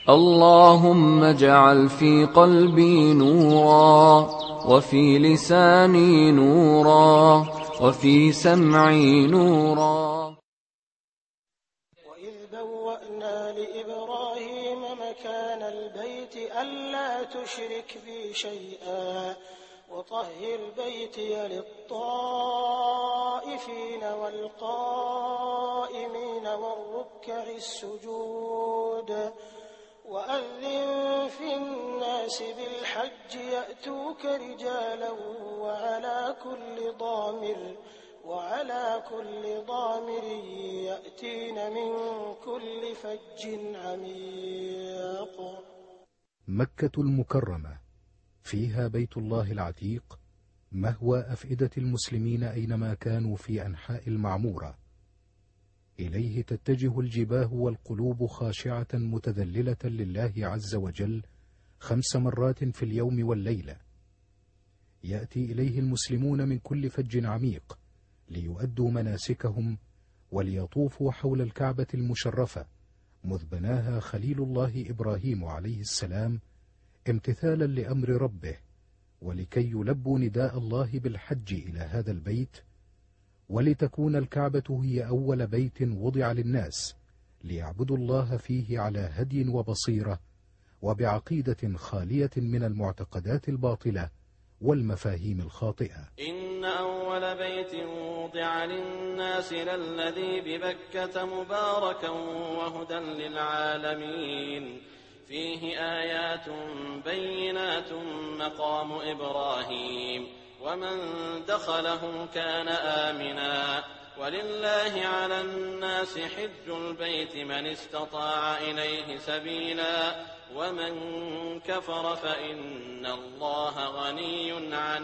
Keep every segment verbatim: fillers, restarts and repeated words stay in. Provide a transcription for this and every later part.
اللهم اجعل في قلبي نورا، وفي لساني نورا، وفي سمعي نورا. وإذ بوأنا لإبراهيم مكان البيت ألا تشرك بي شيئا وطهر بيتي للطائفين والقائمين والركع السجود وأذن في الناس بالحج يأتوك رجالا وعلى كل ضامر وعلى كل ضامر يأتين من كل فج عميق. مكة المكرمة فيها بيت الله العتيق، مهوى أفئدة المسلمين أينما كانوا في أنحاء المعمورة. إليه تتجه الجباه والقلوب خاشعة متذللة لله عز وجل خمس مرات في اليوم والليلة. يأتي إليه المسلمون من كل فج عميق ليؤدوا مناسكهم وليطوفوا حول الكعبة المشرفة مذ بناها خليل الله إبراهيم عليه السلام امتثالا لأمر ربه، ولكي يلبوا نداء الله بالحج إلى هذا البيت، ولتكون الكعبة هي أول بيت وضع للناس ليعبدوا الله فيه على هدي وبصيرة وبعقيدة خالية من المعتقدات الباطلة والمفاهيم الخاطئة. إن أول بيت وضع للناس للذي ببكة مباركا وهدى للعالمين فيه آيات بينات مقام إبراهيم ومن دخله كان آمنا ولله على الناس حج البيت من استطاع إليه سبيلا ومن كفر فإن الله غني عن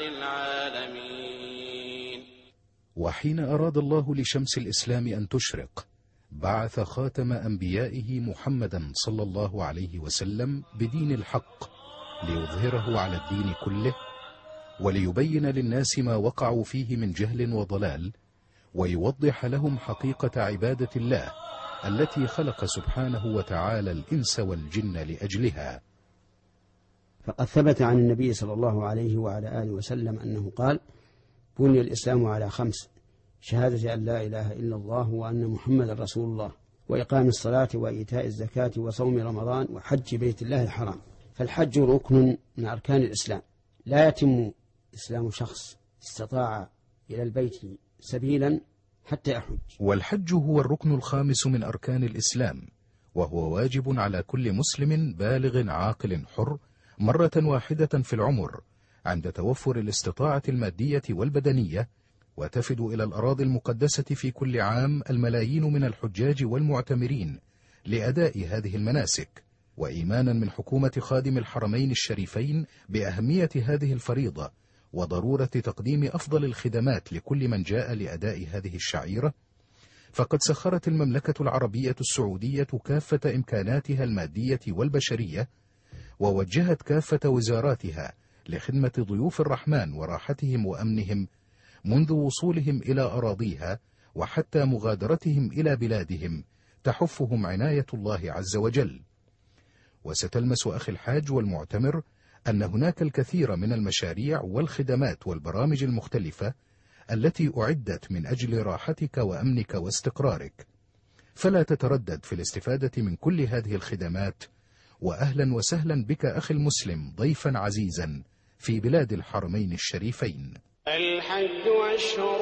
العالمين. وحين أراد الله لشمس الإسلام أن تشرق بعث خاتم أنبيائه محمدا صلى الله عليه وسلم بدين الحق ليظهره على الدين كله وليبين للناس ما وقعوا فيه من جهل وضلال ويوضح لهم حقيقة عبادة الله التي خلق سبحانه وتعالى الإنس والجن لأجلها. فقد ثبت عن النبي صلى الله عليه وعلى آله وسلم أنه قال: بني الإسلام على خمس: شهادة أن لا إله إلا الله وأن محمد رسول الله، وإقام الصلاة وإيتاء الزكاة وصوم رمضان وحج بيت الله الحرام. فالحج ركن من أركان الإسلام، لا يتم إسلام شخص استطاع إلى البيت سبيلا حتى يحج. والحج هو الركن الخامس من أركان الإسلام، وهو واجب على كل مسلم بالغ عاقل حر مرة واحدة في العمر عند توفر الاستطاعة المادية والبدنية، وتفد إلى الأراضي المقدسة في كل عام الملايين من الحجاج والمعتمرين لأداء هذه المناسك. وإيمانا من حكومة خادم الحرمين الشريفين بأهمية هذه الفريضة وضرورة تقديم أفضل الخدمات لكل من جاء لأداء هذه الشعيرة، فقد سخرت المملكة العربية السعودية كافة إمكاناتها المادية والبشرية، ووجهت كافة وزاراتها لخدمة ضيوف الرحمن وراحتهم وأمنهم منذ وصولهم إلى أراضيها وحتى مغادرتهم إلى بلادهم، تحفهم عناية الله عز وجل. وستلمس أخي الحاج والمعتمر أن هناك الكثير من المشاريع والخدمات والبرامج المختلفة التي أعدت من أجل راحتك وأمنك واستقرارك، فلا تتردد في الاستفادة من كل هذه الخدمات. وأهلا وسهلا بك أخي المسلم ضيفا عزيزا في بلاد الحرمين الشريفين. الحج أشهر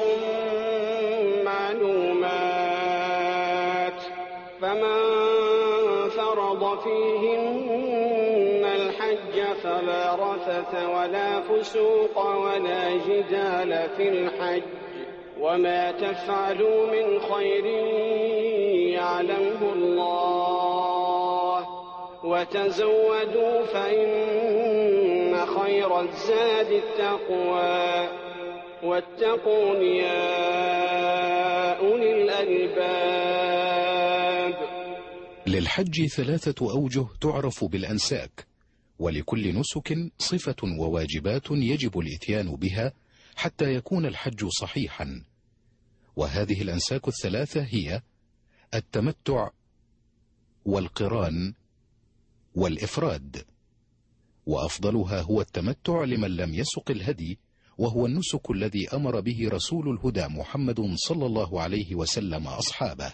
معلومات، فمن فرض فيهن الحج فلا رفث ولا فسوق ولا جدال في الحج، وما تفعلوا من خير يعلمه الله، وتزودوا فإن خير الزاد التقوى، واتقون يا أولي الألباب. للحج ثلاثة أوجه تعرف بالأنساك، ولكل نسك صفة وواجبات يجب الإتيان بها حتى يكون الحج صحيحا. وهذه الأنساك الثلاثة هي التمتع والقران والإفراد، وأفضلها هو التمتع لمن لم يسق الهدي، وهو النسك الذي أمر به رسول الهدى محمد صلى الله عليه وسلم أصحابه.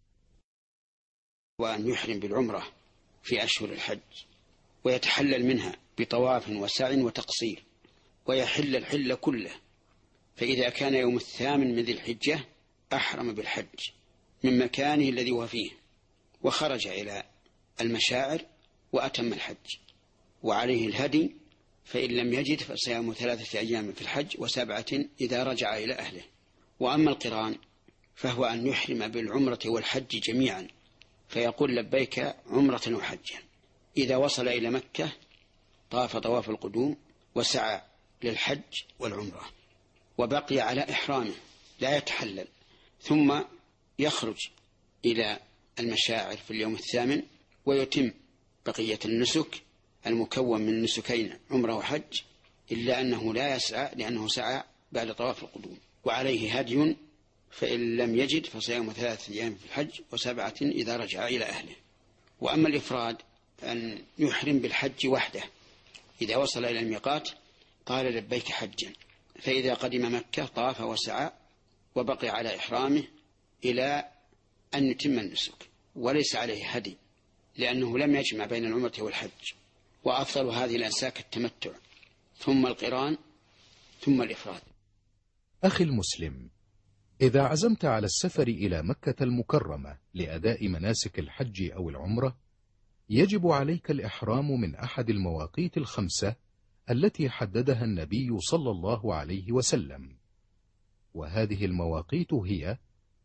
وأن يحرم بالعمرة في أشهر الحج، ويتحلل منها بطواف وسعي وتقصير، ويحل الحل كله. فإذا كان يوم الثامن من ذي الحجة أحرم بالحج من مكانه الذي هو فيه، وخرج إلى المشاعر وأتم الحج، وعليه الهدي، فإن لم يجد فصيام ثلاثة أيام في الحج وسبعة إذا رجع إلى أهله. وأما القران فهو أن يحرم بالعمرة والحج جميعا، فيقول لبيك عمرة وحجا. إذا وصل إلى مكة طاف طواف القدوم وسعى للحج والعمرة، وبقي على إحرامه لا يتحلل، ثم يخرج إلى المشاعر في اليوم الثامن ويتم بقية النسك المكون من نسكين عمرة وحج، إلا أنه لا يسعى لأنه سعى بعد طواف القدوم. وعليه هدي، فإن لم يجد فصيام ثلاثة أيام في الحج وسبعة إذا رجع إلى أهله. وأما الإفراد أن يحرم بالحج وحده، إذا وصل إلى الميقات قال لبيك حجا، فإذا قدم مكة طاف وسعى وبقي على إحرامه إلى أن يتم النسك، وليس عليه هدي لأنه لم يجمع بين العمرة والحج. وأفضل هذه الأنساك التمتع، ثم القران، ثم الإفراد. أخي المسلم، إذا عزمت على السفر إلى مكة المكرمة لأداء مناسك الحج أو العمرة، يجب عليك الإحرام من أحد المواقيت الخمسة التي حددها النبي صلى الله عليه وسلم. وهذه المواقيت هي: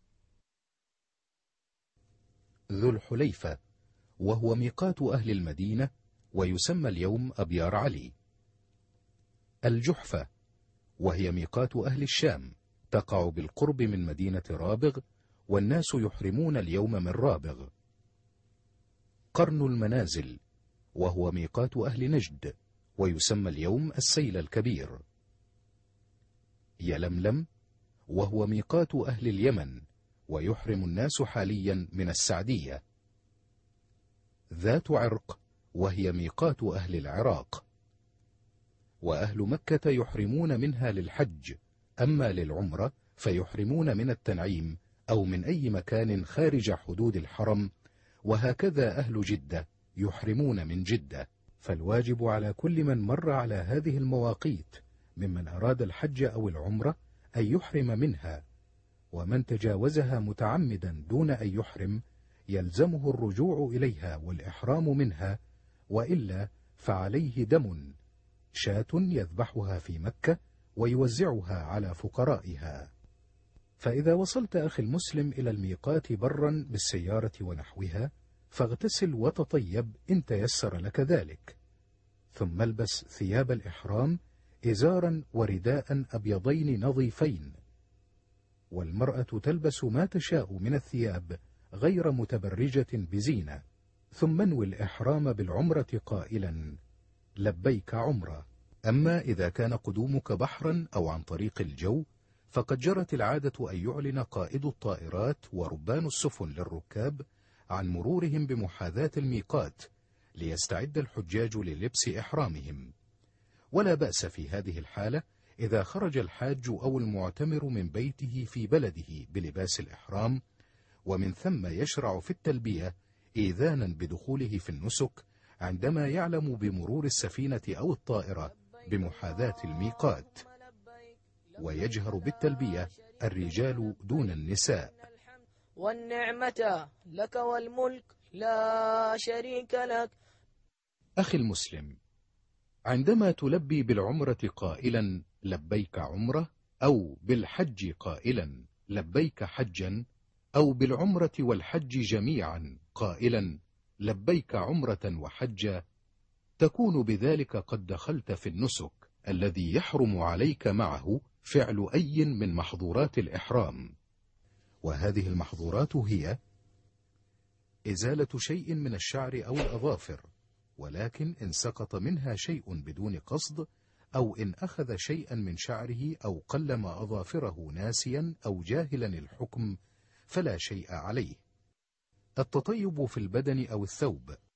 ذو الحليفة، وهو ميقات أهل المدينة ويسمى اليوم أبيار علي. الجحفة، وهي ميقات أهل الشام، تقع بالقرب من مدينة رابغ، والناس يحرمون اليوم من رابغ. قرن المنازل، وهو ميقات أهل نجد ويسمى اليوم السيل الكبير. يلملم، وهو ميقات أهل اليمن ويحرم الناس حاليا من السعدية. ذات عرق، وهي ميقات أهل العراق. وأهل مكة يحرمون منها للحج، أما للعمرة فيحرمون من التنعيم أو من أي مكان خارج حدود الحرم. وهكذا أهل جدة يحرمون من جدة. فالواجب على كل من مر على هذه المواقيت ممن أراد الحج أو العمرة أن يحرم منها، ومن تجاوزها متعمدا دون أن يحرم يلزمه الرجوع إليها والإحرام منها، وإلا فعليه دم، شاة يذبحها في مكة ويوزعها على فقرائها. فإذا وصلت أخي المسلم إلى الميقات برا بالسيارة ونحوها، فاغتسل وتطيب إن تيسر لك ذلك، ثم البس ثياب الإحرام، إزارا ورداء أبيضين نظيفين. والمرأة تلبس ما تشاء من الثياب غير متبرجة بزينة. ثم انوي الإحرام بالعمرة قائلا لبيك عمرة. أما إذا كان قدومك بحرا أو عن طريق الجو، فقد جرت العادة أن يعلن قائد الطائرات وربان السفن للركاب عن مرورهم بمحاذاة الميقات ليستعد الحجاج للبس إحرامهم. ولا بأس في هذه الحالة إذا خرج الحاج أو المعتمر من بيته في بلده بلباس الإحرام، ومن ثم يشرع في التلبية إيذانا بدخوله في النسك عندما يعلم بمرور السفينة أو الطائرة بمحاذاة الميقات. ويجهر بالتلبية الرجال دون النساء. والنعمة لك والملك لا شريك لك. أخي المسلم، عندما تلبي بالعمرة قائلا لبيك عمرة، أو بالحج قائلا لبيك حجا، أو بالعمرة والحج جميعا قائلا لبيك عمرة وحجا، تكون بذلك قد دخلت في النسك الذي يحرم عليك معه فعل أي من محظورات الإحرام. وهذه المحظورات هي: إزالة شيء من الشعر أو الأظافر، ولكن إن سقط منها شيء بدون قصد، أو إن أخذ شيئا من شعره أو قلم أظافره ناسيا أو جاهلا الحكم فلا شيء عليه. التطيب في البدن أو الثوب،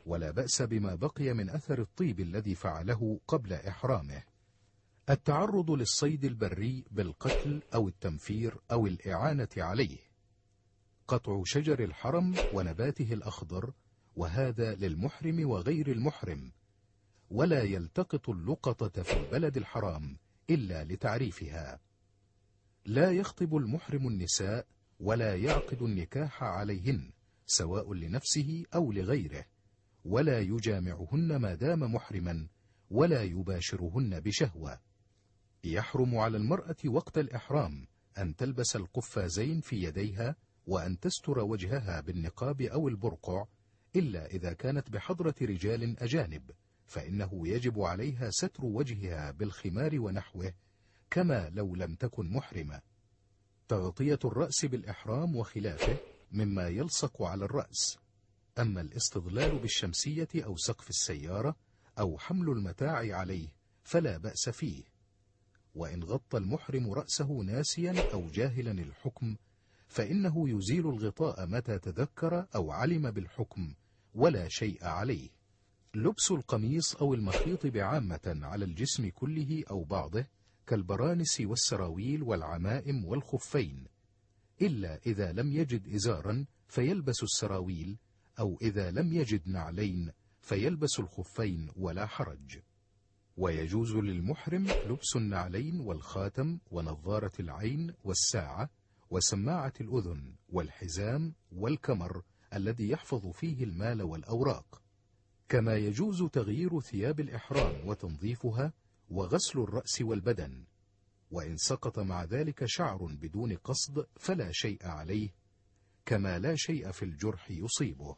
ولا بأس بما بقي من أثر الطيب الذي فعله قبل إحرامه. التعرض للصيد البري بالقتل أو التنفير أو الإعانة عليه، قطع شجر الحرم ونباته الأخضر، وهذا للمحرم وغير المحرم، ولا يلتقط اللقطة في البلد الحرام إلا لتعريفها. لا يخطب المحرم النساء ولا يعقد النكاح عليهن سواء لنفسه أو لغيره، ولا يجامعهن ما دام محرما، ولا يباشرهن بشهوة. يحرم على المرأة وقت الإحرام أن تلبس القفازين في يديها، وأن تستر وجهها بالنقاب أو البرقع، إلا إذا كانت بحضرة رجال أجانب، فإنه يجب عليها ستر وجهها بالخمار ونحوه، كما لو لم تكن محرمة. تغطية الرأس بالإحرام وخلافه مما يلصق على الرأس. أما الاستظلال بالشمسية أو سقف السيارة أو حمل المتاع عليه فلا بأس فيه. وإن غطى المحرم رأسه ناسيا أو جاهلا الحكم فإنه يزيل الغطاء متى تذكر أو علم بالحكم، ولا شيء عليه. لبس القميص أو المخيط بعامة على الجسم كله أو بعضه كالبرانس والسراويل والعمائم والخفين، إلا إذا لم يجد إزارا فيلبس السراويل، أو إذا لم يجد نعلين فيلبس الخفين ولا حرج. ويجوز للمحرم لبس النعلين والخاتم ونظارة العين والساعة وسماعة الأذن والحزام والكمر الذي يحفظ فيه المال والأوراق. كما يجوز تغيير ثياب الإحرام وتنظيفها وغسل الرأس والبدن، وإن سقط مع ذلك شعر بدون قصد فلا شيء عليه، كما لا شيء في الجرح يصيبه.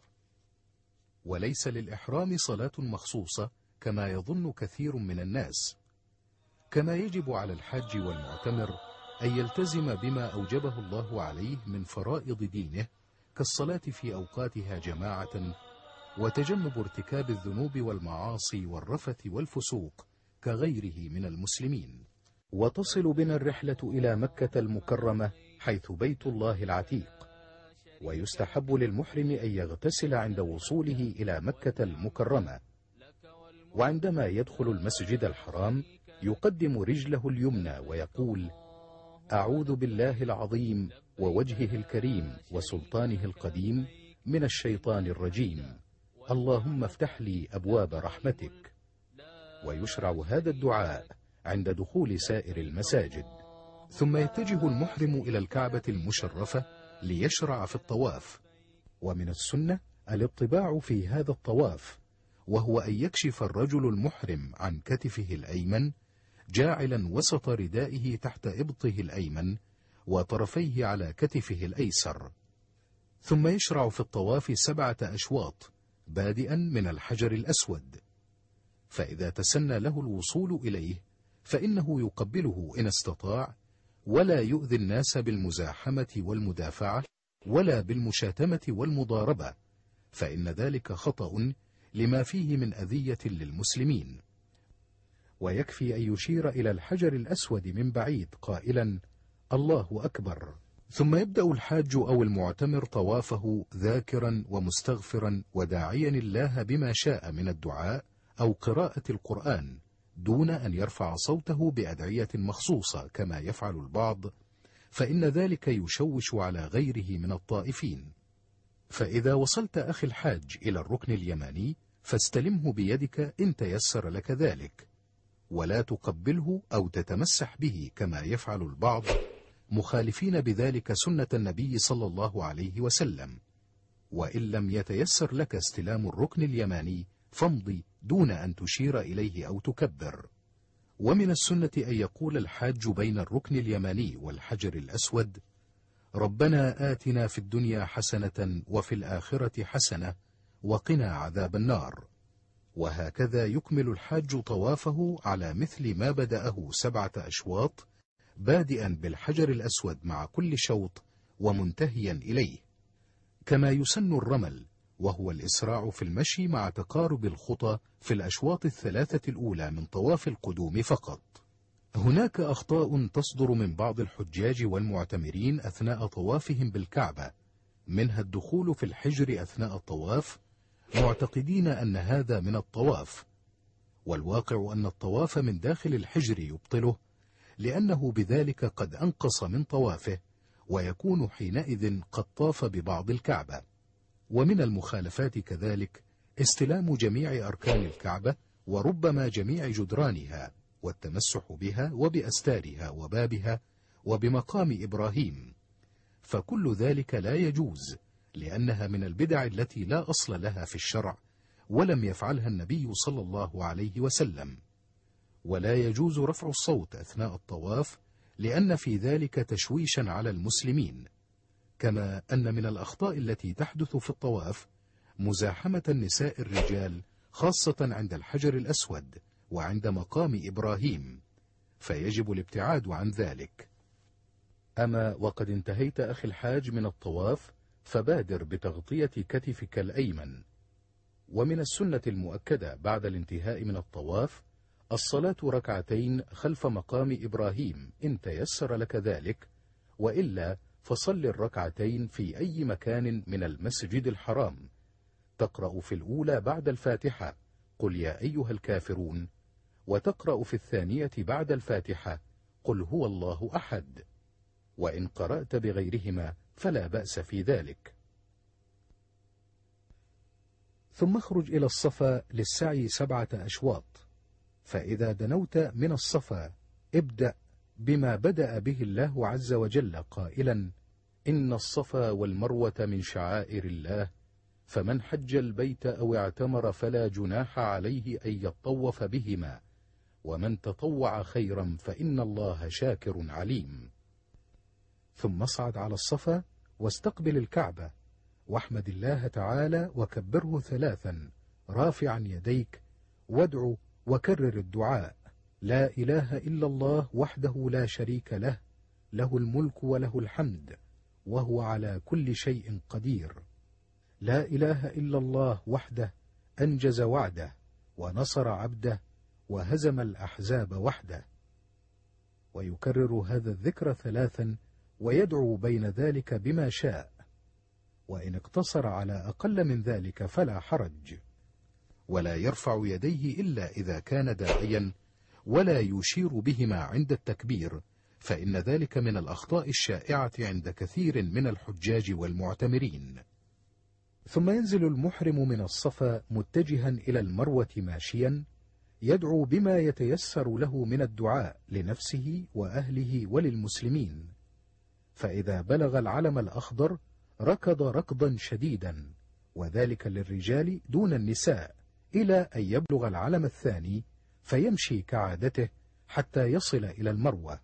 وليس للإحرام صلاة مخصوصة كما يظن كثير من الناس. كما يجب على الحاج والمعتمر أن يلتزم بما أوجبه الله عليه من فرائض دينه كالصلاة في أوقاتها جماعة، وتجنب ارتكاب الذنوب والمعاصي والرفث والفسوق كغيره من المسلمين. وتصل بنا الرحلة إلى مكة المكرمة حيث بيت الله العتيق، ويستحب للمحرم أن يغتسل عند وصوله إلى مكة المكرمة، وعندما يدخل المسجد الحرام يقدم رجله اليمنى ويقول: أعوذ بالله العظيم ووجهه الكريم وسلطانه القديم من الشيطان الرجيم، اللهم افتح لي أبواب رحمتك. ويشرع هذا الدعاء عند دخول سائر المساجد. ثم يتجه المحرم إلى الكعبة المشرفة ليشرع في الطواف. ومن السنة الاطباع في هذا الطواف، وهو أن يكشف الرجل المحرم عن كتفه الأيمن جاعلا وسط ردائه تحت إبطه الأيمن وطرفيه على كتفه الأيسر. ثم يشرع في الطواف سبعة أشواط بادئا من الحجر الأسود، فإذا تسنى له الوصول إليه فإنه يقبله إن استطاع، ولا يؤذي الناس بالمزاحمة والمدافعة ولا بالمشاتمة والمضاربة، فإن ذلك خطأ لما فيه من أذية للمسلمين. ويكفي أن يشير إلى الحجر الأسود من بعيد قائلا: الله أكبر. ثم يبدأ الحاج أو المعتمر طوافه ذاكرا ومستغفرا وداعيا الله بما شاء من الدعاء أو قراءة القرآن، دون أن يرفع صوته بأدعية مخصوصة كما يفعل البعض، فإن ذلك يشوش على غيره من الطائفين. فإذا وصلت أخي الحاج إلى الركن اليماني فاستلمه بيدك إن تيسر لك ذلك، ولا تقبله أو تتمسح به كما يفعل البعض، مخالفين بذلك سنة النبي صلى الله عليه وسلم. وإن لم يتيسر لك استلام الركن اليماني فامضي دون أن تشير إليه أو تكبر. ومن السنة أن يقول الحاج بين الركن اليماني والحجر الأسود: ربنا آتنا في الدنيا حسنة وفي الآخرة حسنة وقنا عذاب النار. وهكذا يكمل الحاج طوافه على مثل ما بدأه سبعة أشواط، بادئا بالحجر الأسود مع كل شوط ومنتهيا إليه. كما يسن الرمل، وهو الإسراع في المشي مع تقارب الخطى في الأشواط الثلاثة الأولى من طواف القدوم فقط. هناك أخطاء تصدر من بعض الحجاج والمعتمرين أثناء طوافهم بالكعبة، منها الدخول في الحجر أثناء الطواف، معتقدين أن هذا من الطواف، والواقع أن الطواف من داخل الحجر يبطله، لأنه بذلك قد أنقص من طوافه، ويكون حينئذ قد طاف ببعض الكعبة. ومن المخالفات كذلك استلام جميع أركان الكعبة، وربما جميع جدرانها، والتمسح بها وبأستارها وبابها وبمقام إبراهيم، فكل ذلك لا يجوز، لأنها من البدع التي لا أصل لها في الشرع، ولم يفعلها النبي صلى الله عليه وسلم. ولا يجوز رفع الصوت أثناء الطواف، لأن في ذلك تشويشا على المسلمين، كما أن من الأخطاء التي تحدث في الطواف مزاحمة النساء الرجال، خاصة عند الحجر الأسود وعند مقام إبراهيم، فيجب الابتعاد عن ذلك. أما وقد انتهيت أخي الحاج من الطواف، فبادر بتغطية كتفك الأيمن. ومن السنة المؤكدة بعد الانتهاء من الطواف الصلاة ركعتين خلف مقام إبراهيم إن تيسر لك ذلك، وإلا فصل الركعتين في أي مكان من المسجد الحرام، تقرأ في الأولى بعد الفاتحة قل يا أيها الكافرون، وتقرأ في الثانية بعد الفاتحة قل هو الله أحد، وإن قرأت بغيرهما فلا بأس في ذلك. ثم اخرج إلى الصفا للسعي سبعة أشواط، فإذا دنوت من الصفا ابدأ بما بدأ به الله عز وجل قائلا إن الصفا والمروة من شعائر الله، فمن حج البيت أو اعتمر فلا جناح عليه أن يطوف بهما، ومن تطوع خيرا فإن الله شاكر عليم. ثم اصعد على الصفا واستقبل الكعبة، واحمد الله تعالى وكبره ثلاثا رافعا يديك، وادعو وكرر الدعاء لا إله إلا الله وحده لا شريك له، له الملك وله الحمد وهو على كل شيء قدير، لا إله إلا الله وحده أنجز وعده ونصر عبده وهزم الأحزاب وحده. ويكرر هذا الذكر ثلاثا، ويدعو بين ذلك بما شاء، وإن اقتصر على أقل من ذلك فلا حرج، ولا يرفع يديه إلا إذا كان داعيا، ولا يشير بهما عند التكبير، فإن ذلك من الأخطاء الشائعة عند كثير من الحجاج والمعتمرين. ثم ينزل المحرم من الصفا متجها إلى المروة ماشيا، يدعو بما يتيسر له من الدعاء لنفسه وأهله وللمسلمين، فإذا بلغ العلم الأخضر ركض ركضا شديدا، وذلك للرجال دون النساء، إلى أن يبلغ العلم الثاني فيمشي كعادته حتى يصل إلى المروة.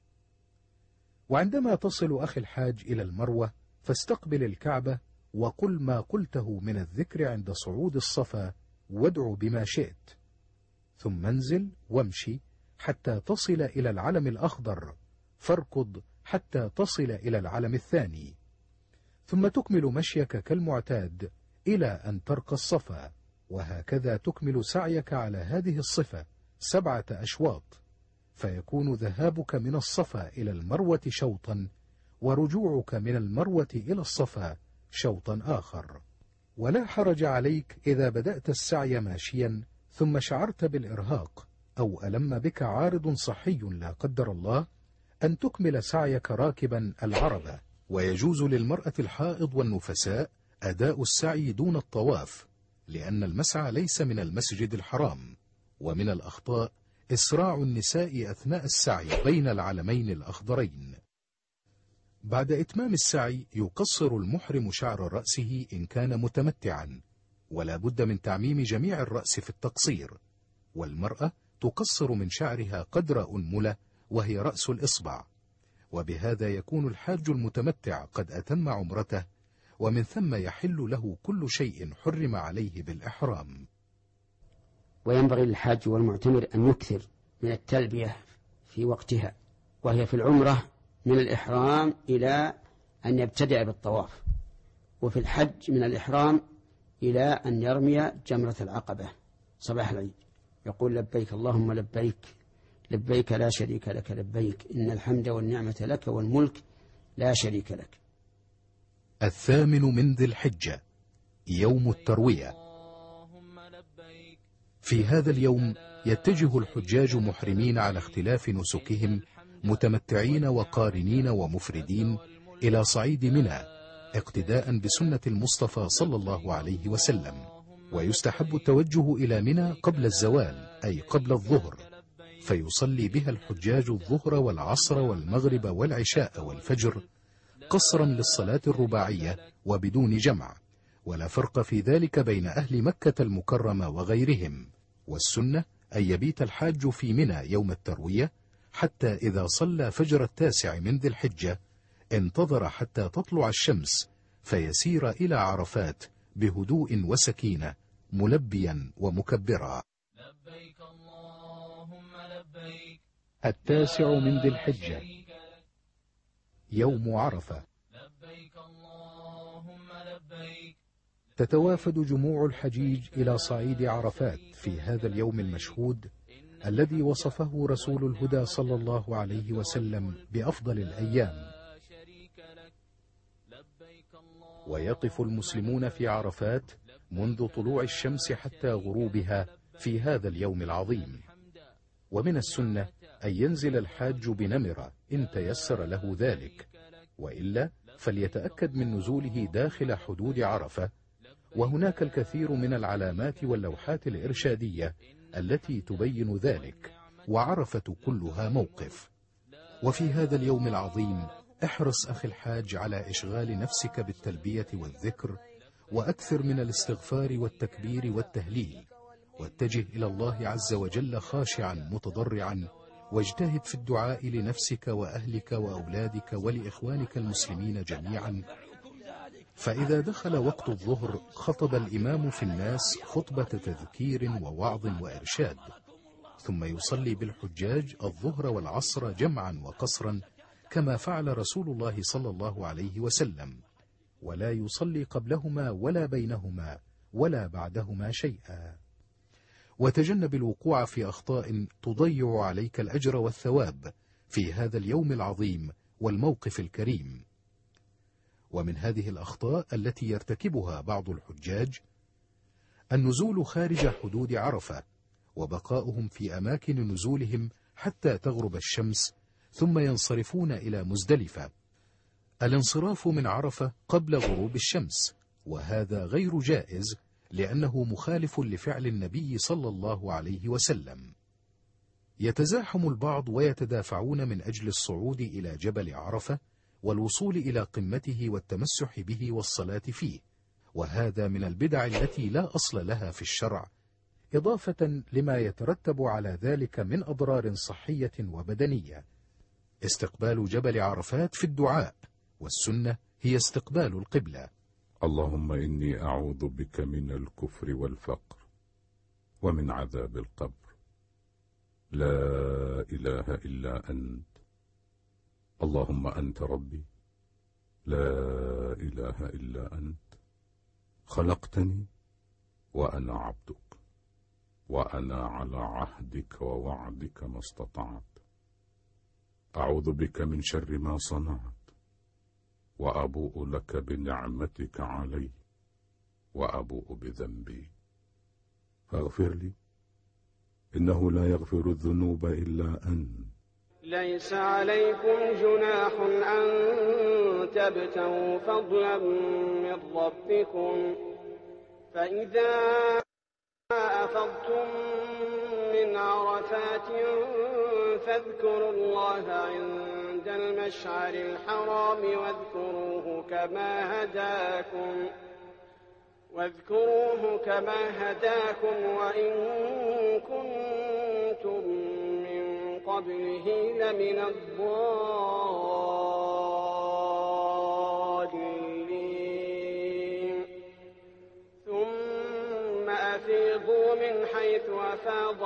وعندما تصل أخي الحاج إلى المروة فاستقبل الكعبة، وقل ما قلته من الذكر عند صعود الصفا، وادعو بما شئت، ثم انزل وامشي حتى تصل إلى العلم الأخضر، فاركض حتى تصل إلى العلم الثاني، ثم تكمل مشيك كالمعتاد إلى أن ترقى الصفا، وهكذا تكمل سعيك على هذه الصفة سبعة أشواط، فيكون ذهابك من الصفا إلى المروة شوطا، ورجوعك من المروة إلى الصفا شوطا آخر. ولا حرج عليك إذا بدأت السعي ماشيا ثم شعرت بالإرهاق أو ألم بك عارض صحي لا قدر الله، أن تكمل سعيك راكبا العربة. ويجوز للمرأة الحائض والنفساء أداء السعي دون الطواف، لأن المسعى ليس من المسجد الحرام. ومن الأخطاء إسراع النساء أثناء السعي بين العلمين الأخضرين. بعد إتمام السعي يقصر المحرم شعر رأسه إن كان متمتعا، ولا بد من تعميم جميع الرأس في التقصير، والمرأة تقصر من شعرها قدر أنملة وهي رأس الإصبع، وبهذا يكون الحاج المتمتع قد أتم عمرته، ومن ثم يحل له كل شيء حرم عليه بالإحرام. وينبغي للحاج والمعتمر أن يكثر من التلبية في وقتها، وهي في العمرة من الإحرام إلى أن يبتدع بالطواف، وفي الحج من الإحرام إلى أن يرمي جمرة العقبة صباح العيد، يقول لبيك اللهم لبيك لبيك لا شريك لك لبيك إن الحمد والنعمة لك والملك لا شريك لك. الثامن من ذي الحجة يوم التروية، في هذا اليوم يتجه الحجاج محرمين على اختلاف نسكهم، متمتعين وقارنين ومفردين، إلى صعيد منى، اقتداء بسنة المصطفى صلى الله عليه وسلم. ويستحب التوجه إلى منى قبل الزوال، أي قبل الظهر، فيصلي بها الحجاج الظهر والعصر والمغرب والعشاء والفجر قصرا للصلاة الرباعية وبدون جمع، ولا فرق في ذلك بين أهل مكة المكرمة وغيرهم. والسنة أن يبيت الحاج في منى يوم التروية حتى إذا صلى فجر التاسع من ذي الحجة انتظر حتى تطلع الشمس، فيسير إلى عرفات بهدوء وسكينة ملبيا ومكبرا. لبيك اللهم لبيك. التاسع من ذي الحجة يوم عرفة. لبيك اللهم لبيك. تتوافد جموع الحجيج إلى صعيد عرفات في هذا اليوم المشهود الذي وصفه رسول الهدى صلى الله عليه وسلم بأفضل الأيام. ويقف المسلمون في عرفات منذ طلوع الشمس حتى غروبها في هذا اليوم العظيم. ومن السنة أن ينزل الحاج بنمرة إن تيسر له ذلك، وإلا فليتأكد من نزوله داخل حدود عرفة، وهناك الكثير من العلامات واللوحات الإرشادية التي تبين ذلك، وعرفة كلها موقف. وفي هذا اليوم العظيم احرص أخي الحاج على إشغال نفسك بالتلبية والذكر، وأكثر من الاستغفار والتكبير والتهليل، واتجه إلى الله عز وجل خاشعا متضرعا، واجتهد في الدعاء لنفسك وأهلك وأولادك ولإخوانك المسلمين جميعا. فإذا دخل وقت الظهر خطب الإمام في الناس خطبة تذكير ووعظ وإرشاد، ثم يصلي بالحجاج الظهر والعصر جمعا وقصرا كما فعل رسول الله صلى الله عليه وسلم، ولا يصلي قبلهما ولا بينهما ولا بعدهما شيئا. وتجنب الوقوع في أخطاء تضيع عليك الأجر والثواب في هذا اليوم العظيم والموقف الكريم. ومن هذه الأخطاء التي يرتكبها بعض الحجاج النزول خارج حدود عرفة، وبقاؤهم في أماكن نزولهم حتى تغرب الشمس، ثم ينصرفون إلى مزدلفة. الانصراف من عرفة قبل غروب الشمس، وهذا غير جائز لأنه مخالف لفعل النبي صلى الله عليه وسلم. يتزاحم البعض ويتدافعون من أجل الصعود إلى جبل عرفة والوصول إلى قمته والتمسح به والصلاة فيه، وهذا من البدع التي لا أصل لها في الشرع، إضافة لما يترتب على ذلك من أضرار صحية وبدنية. استقبال جبل عرفات في الدعاء، والسنة هي استقبال القبلة. اللهم إني أعوذ بك من الكفر والفقر ومن عذاب القبر، لا إله إلا أنت، اللهم أنت ربي، لا إله إلا أنت، خلقتني وأنا عبدك، وأنا على عهدك ووعدك ما استطعت، أعوذ بك من شر ما صنعت، وأبوء لك بنعمتك علي، وأبوء بذنبي، فاغفر لي، إنه لا يغفر الذنوب إلا أنت. ليس عليكم جناح أن تبتغوا فضلا من ربكم، فإذا أفضتم من عرفات فاذكروا الله عند المشعر الحرام واذكروه كما هداكم واذكروه كما هداكم وإن كنتم من قبله لمن الضالين. ثم أفيضوا من حيث أفاض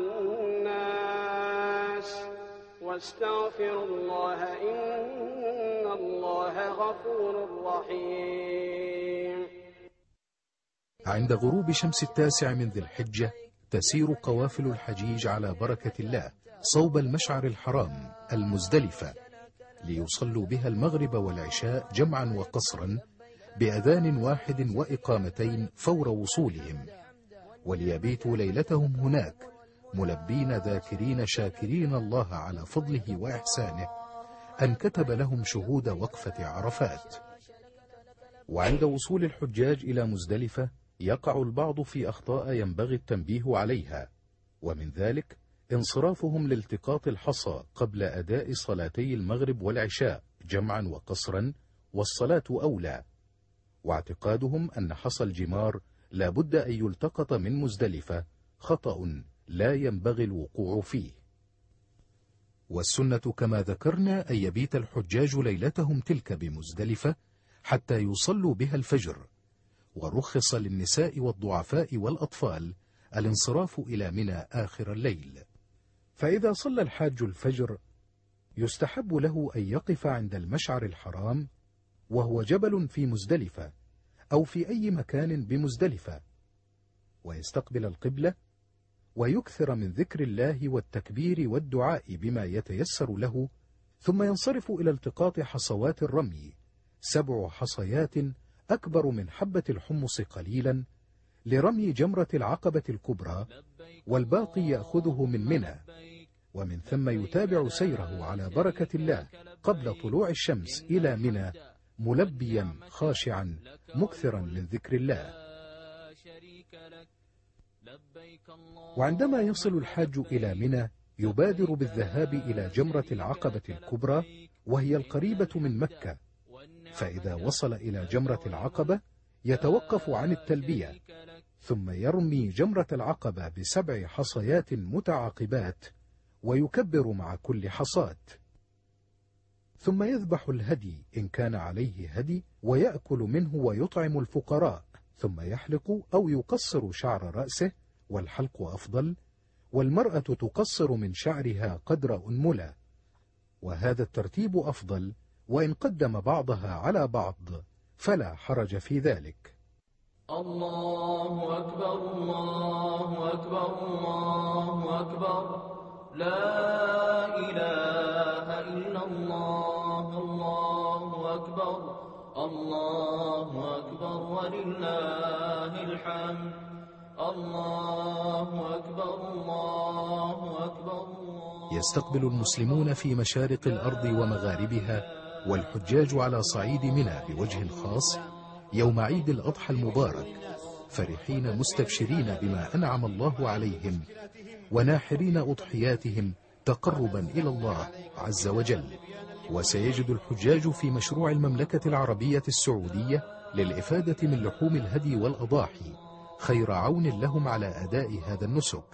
الناس واستغفروا الله إن الله غفور رحيم. عند غروب شمس التاسع من ذي الحجة تسير قوافل الحجيج على بركة الله صوب المشعر الحرام المزدلفة، ليصلوا بها المغرب والعشاء جمعا وقصرا بأذان واحد وإقامتين فور وصولهم، وليبيتوا ليلتهم هناك ملبين ذاكرين شاكرين الله على فضله وإحسانه أن كتب لهم شهود وقفة عرفات. وعند وصول الحجاج إلى مزدلفة يقع البعض في أخطاء ينبغي التنبيه عليها، ومن ذلك انصرافهم لالتقاط الحصى قبل أداء صلاتي المغرب والعشاء جمعا وقصرا، والصلاة أولى، واعتقادهم أن حصى الجمار لا بد أن يلتقط من مزدلفة خطأ لا ينبغي الوقوع فيه. والسنة كما ذكرنا أن يبيت الحجاج ليلتهم تلك بمزدلفة حتى يصلوا بها الفجر، ورخص للنساء والضعفاء والأطفال الانصراف إلى منى آخر الليل. فإذا صلى الحاج الفجر يستحب له أن يقف عند المشعر الحرام وهو جبل في مزدلفة أو في أي مكان بمزدلفة، ويستقبل القبلة ويكثر من ذكر الله والتكبير والدعاء بما يتيسر له، ثم ينصرف إلى التقاط حصوات الرمي، سبع حصيات أكبر من حبة الحمص قليلا، لرمي جمرة العقبة الكبرى، والباقي يأخذه من منى، ومن ثم يتابع سيره على بركة الله قبل طلوع الشمس إلى منى ملبيا خاشعا مكثرا من ذكر الله. وعندما يصل الحاج إلى منى يبادر بالذهاب إلى جمرة العقبة الكبرى وهي القريبة من مكة، فإذا وصل إلى جمرة العقبة يتوقف عن التلبية، ثم يرمي جمرة العقبة بسبع حصيات متعاقبات ويكبر مع كل حصاة، ثم يذبح الهدي إن كان عليه هدي ويأكل منه ويطعم الفقراء، ثم يحلق أو يقصر شعر رأسه، والحلق أفضل، والمرأة تقصر من شعرها قدر أنملة، وهذا الترتيب أفضل، وإن قدم بعضها على بعض فلا حرج في ذلك. الله أكبر الله أكبر الله أكبر لا إله إلا الله الله أكبر الله أكبر ولله الحمد الله أكبر الله أكبر. يستقبل المسلمون في مشارق الأرض ومغاربها والحجاج على صعيد منى بوجه خاص يوم عيد الأضحى المبارك، فرحين مستبشرين بما أنعم الله عليهم، وناحرين أضحياتهم تقربا إلى الله عز وجل. وسيجد الحجاج في مشروع المملكة العربية السعودية للإفادة من لحوم الهدي والأضاحي خير عون لهم على أداء هذا النسك.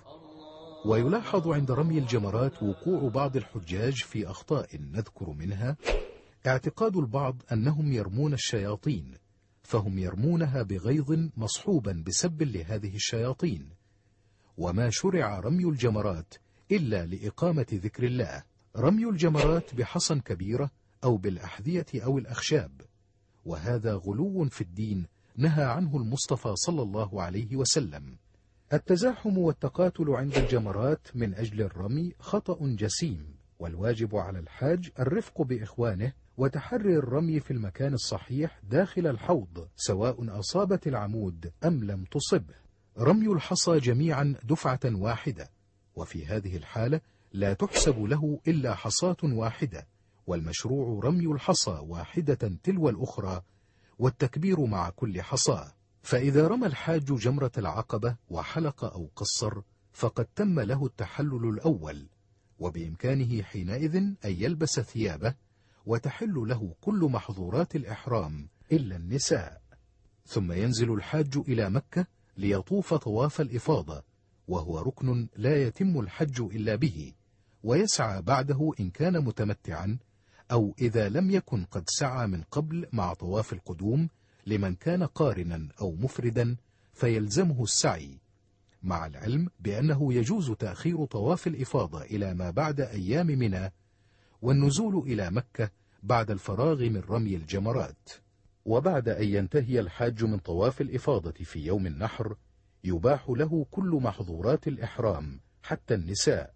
ويلاحظ عند رمي الجمرات وقوع بعض الحجاج في أخطاء نذكر منها اعتقاد البعض أنهم يرمون الشياطين، فهم يرمونها بغيظ مصحوبا بسب لهذه الشياطين، وما شرع رمي الجمرات إلا لإقامة ذكر الله. رمي الجمرات بحصى كبيرة أو بالأحذية أو الأخشاب، وهذا غلو في الدين نهى عنه المصطفى صلى الله عليه وسلم. التزاحم والتقاتل عند الجمرات من أجل الرمي خطأ جسيم، والواجب على الحاج الرفق بإخوانه وتحري الرمي في المكان الصحيح داخل الحوض سواء أصابت العمود أم لم تصبه. رمي الحصى جميعا دفعة واحدة، وفي هذه الحالة لا تحسب له إلا حصاة واحدة، والمشروع رمي الحصى واحدة تلو الأخرى والتكبير مع كل حصاة. فإذا رمى الحاج جمرة العقبة وحلق أو قصر فقد تم له التحلل الأول، وبإمكانه حينئذ أن يلبس ثيابه وتحل له كل محظورات الإحرام إلا النساء. ثم ينزل الحاج إلى مكة ليطوف طواف الإفاضة، وهو ركن لا يتم الحج إلا به، ويسعى بعده إن كان متمتعا، أو إذا لم يكن قد سعى من قبل مع طواف القدوم لمن كان قارنا أو مفردا فيلزمه السعي، مع العلم بأنه يجوز تأخير طواف الإفاضة إلى ما بعد أيام منى، والنزول إلى مكة بعد الفراغ من رمي الجمرات. وبعد أن ينتهي الحاج من طواف الإفاضة في يوم النحر يباح له كل محظورات الإحرام حتى النساء،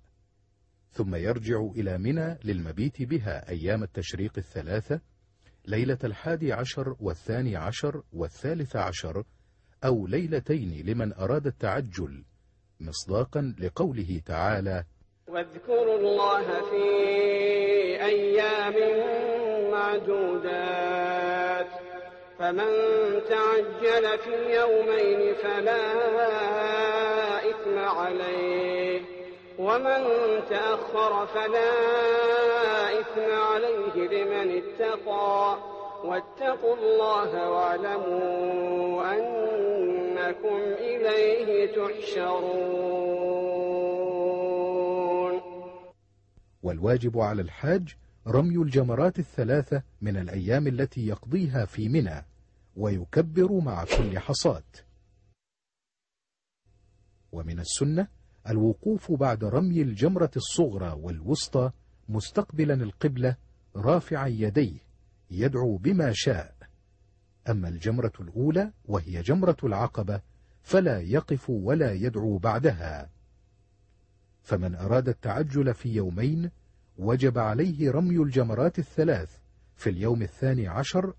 ثم يرجع إلى منى للمبيت بها أيام التشريق الثلاثة، ليلة الحادي عشر والثاني عشر والثالث عشر، أو ليلتين لمن أراد التعجل، مصداقا لقوله تعالى: واذكروا الله في أيام معدودات، فمن تعجل في يومين فلا إثم عليه، ومن تأخر فلا إثم عليه لمن اتقى، واتقوا الله واعلموا أنكم إليه تحشرون. والواجب على الحاج رمي الجمرات الثلاثة من الأيام التي يقضيها في منى، ويكبر مع كل حصاة. ومن السنة الوقوف بعد رمي الجمرة الصغرى والوسطى مستقبلا القبلة رافعا يديه يدعو بما شاء. أما الجمرة الأولى وهي جمرة العقبة فلا يقف ولا يدعو بعدها. فمن أراد التعجل في يومين وجب عليه رمي الجمرات الثلاث في اليوم الثاني عشر،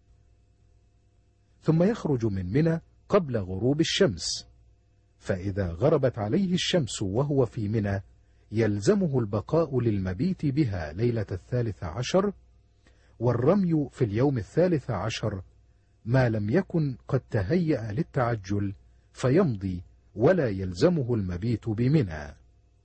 ثم يخرج من منى قبل غروب الشمس، فإذا غربت عليه الشمس وهو في منى يلزمه البقاء للمبيت بها ليلة الثالث عشر، والرمي في اليوم الثالث عشر ما لم يكن قد تهيأ للتعجل فيمضي ولا يلزمه المبيت بمنى.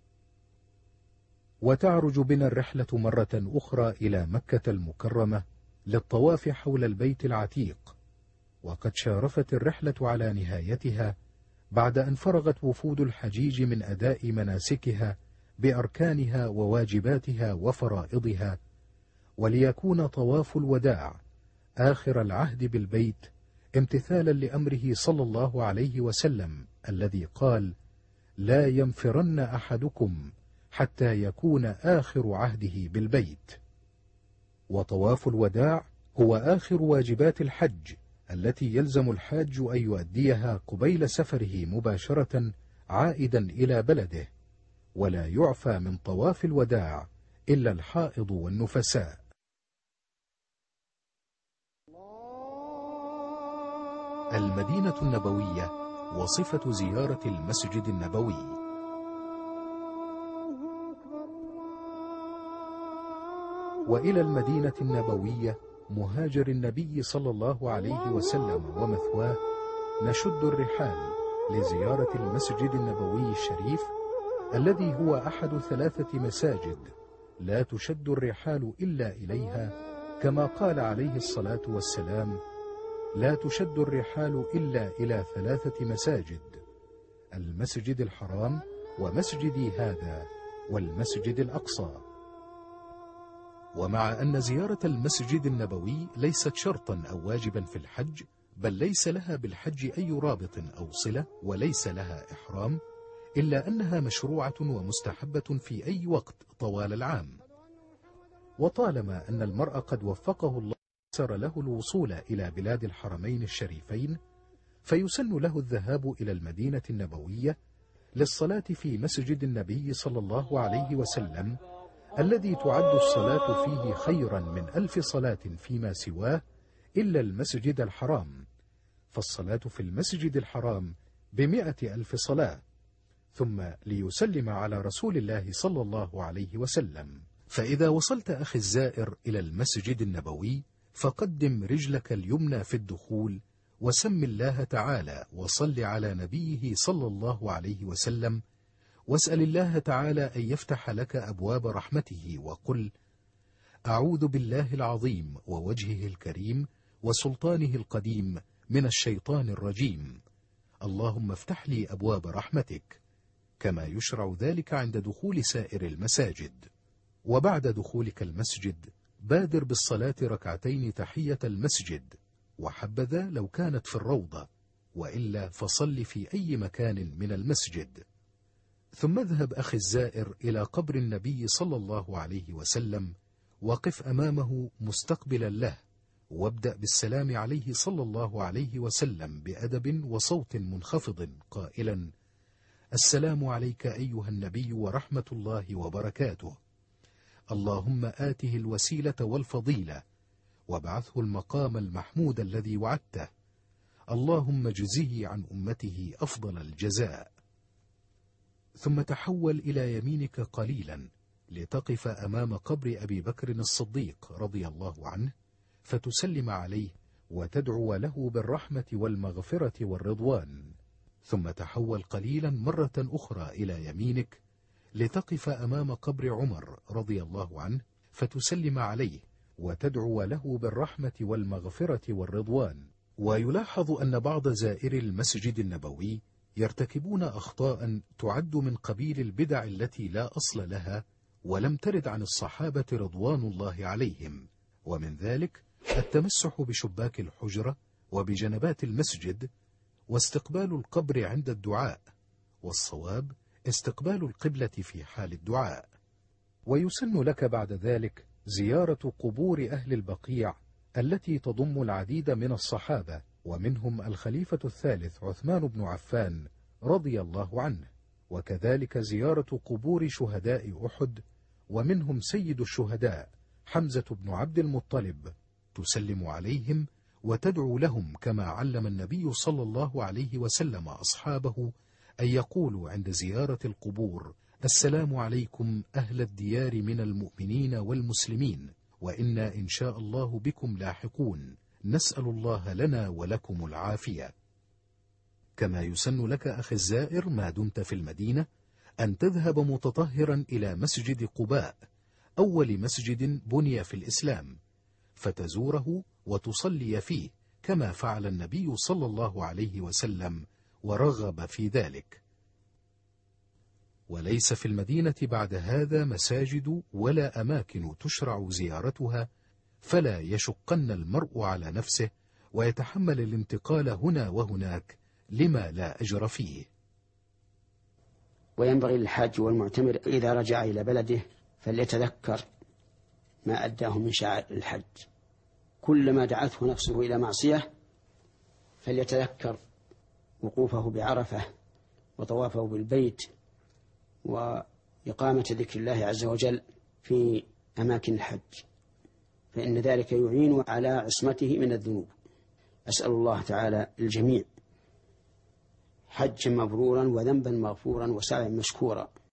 وتعرج بنا الرحلة مرة أخرى إلى مكة المكرمة للطواف حول البيت العتيق، وقد شارفت الرحلة على نهايتها بعد أن فرغت وفود الحجيج من أداء مناسكها بأركانها وواجباتها وفرائضها، وليكون طواف الوداع آخر العهد بالبيت امتثالا لأمره صلى الله عليه وسلم الذي قال: لا ينفرن أحدكم حتى يكون آخر عهده بالبيت. وطواف الوداع هو آخر واجبات الحج التي يلزم الحاج أن يؤديها قبيل سفره مباشرة عائدا إلى بلده، ولا يعفى من طواف الوداع إلا الحائض والنفساء. المدينة النبوية وصفة زيارة المسجد النبوي. وإلى المدينة النبوية مهاجر النبي صلى الله عليه وسلم ومثواه نشد الرحال لزيارة المسجد النبوي الشريف الذي هو أحد ثلاثة مساجد لا تشد الرحال إلا إليها، كما قال عليه الصلاة والسلام: لا تشد الرحال إلا إلى ثلاثة مساجد: المسجد الحرام، ومسجدي هذا، والمسجد الأقصى. ومع أن زيارة المسجد النبوي ليست شرطا أو واجبا في الحج، بل ليس لها بالحج أي رابط أو صلة وليس لها إحرام، إلا أنها مشروعة ومستحبة في أي وقت طوال العام. وطالما أن المرء قد وفقه الله سر له الوصول إلى بلاد الحرمين الشريفين، فيسن له الذهاب إلى المدينة النبوية للصلاة في مسجد النبي صلى الله عليه وسلم الذي تعد الصلاة فيه خيرا من ألف صلاة فيما سواه إلا المسجد الحرام، فالصلاة في المسجد الحرام بمئة ألف صلاة. ثم ليسلم على رسول الله صلى الله عليه وسلم. فإذا وصلت أخي الزائر إلى المسجد النبوي فقدم رجلك اليمنى في الدخول وسم الله تعالى وصل على نبيه صلى الله عليه وسلم، واسأل الله تعالى أن يفتح لك أبواب رحمته، وقل: أعوذ بالله العظيم ووجهه الكريم وسلطانه القديم من الشيطان الرجيم، اللهم افتح لي أبواب رحمتك، كما يشرع ذلك عند دخول سائر المساجد. وبعد دخولك المسجد بادر بالصلاة ركعتين تحية المسجد، وحبذا لو كانت في الروضة، وإلا فصل في أي مكان من المسجد. ثم اذهب أخي الزائر إلى قبر النبي صلى الله عليه وسلم، وقف أمامه مستقبلا له، وابدأ بالسلام عليه صلى الله عليه وسلم بأدب وصوت منخفض قائلا: السلام عليك أيها النبي ورحمة الله وبركاته، اللهم آته الوسيلة والفضيلة وابعثه المقام المحمود الذي وعدته، اللهم اجزه عن أمته أفضل الجزاء. ثم تحول إلى يمينك قليلا لتقف أمام قبر أبي بكر الصديق رضي الله عنه، فتسلم عليه وتدعو له بالرحمة والمغفرة والرضوان. ثم تحول قليلا مرة أخرى إلى يمينك لتقف أمام قبر عمر رضي الله عنه، فتسلم عليه وتدعو له بالرحمة والمغفرة والرضوان. ويلاحظ أن بعض زائري المسجد النبوي يرتكبون أخطاء تعد من قبيل البدع التي لا أصل لها ولم ترد عن الصحابة رضوان الله عليهم، ومن ذلك التمسح بشباك الحجرة وبجنبات المسجد، واستقبال القبر عند الدعاء، والصواب استقبال القبلة في حال الدعاء. ويسن لك بعد ذلك زيارة قبور أهل البقيع التي تضم العديد من الصحابة، ومنهم الخليفة الثالث عثمان بن عفان رضي الله عنه، وكذلك زيارة قبور شهداء أحد، ومنهم سيد الشهداء حمزة بن عبد المطلب، تسلم عليهم وتدعو لهم كما علم النبي صلى الله عليه وسلم أصحابه أن يقولوا عند زيارة القبور: السلام عليكم أهل الديار من المؤمنين والمسلمين، وإنا إن شاء الله بكم لاحقون، نسأل الله لنا ولكم العافية. كما يسن لك أخي الزائر ما دمت في المدينة أن تذهب متطهرا إلى مسجد قباء، أول مسجد بني في الإسلام، فتزوره وتصلي فيه كما فعل النبي صلى الله عليه وسلم ورغب في ذلك. وليس في المدينة بعد هذا مساجد ولا أماكن تشرع زيارتها، فلا يشقن المرء على نفسه ويتحمل الانتقال هنا وهناك لما لا أجر فيه. وينبغي للحاج والمعتمر إذا رجع إلى بلده فليتذكر ما أداه من شعائر الحج، كلما دعته نفسه إلى معصية فليتذكر وقوفه بعرفة وطوافه بالبيت وإقامة ذكر الله عز وجل في أماكن الحج، فإن ذلك يعين على عصمته من الذنوب. أسأل الله تعالى الجميع حجا مبرورا وذنبا مغفورا وسعيا مشكورا.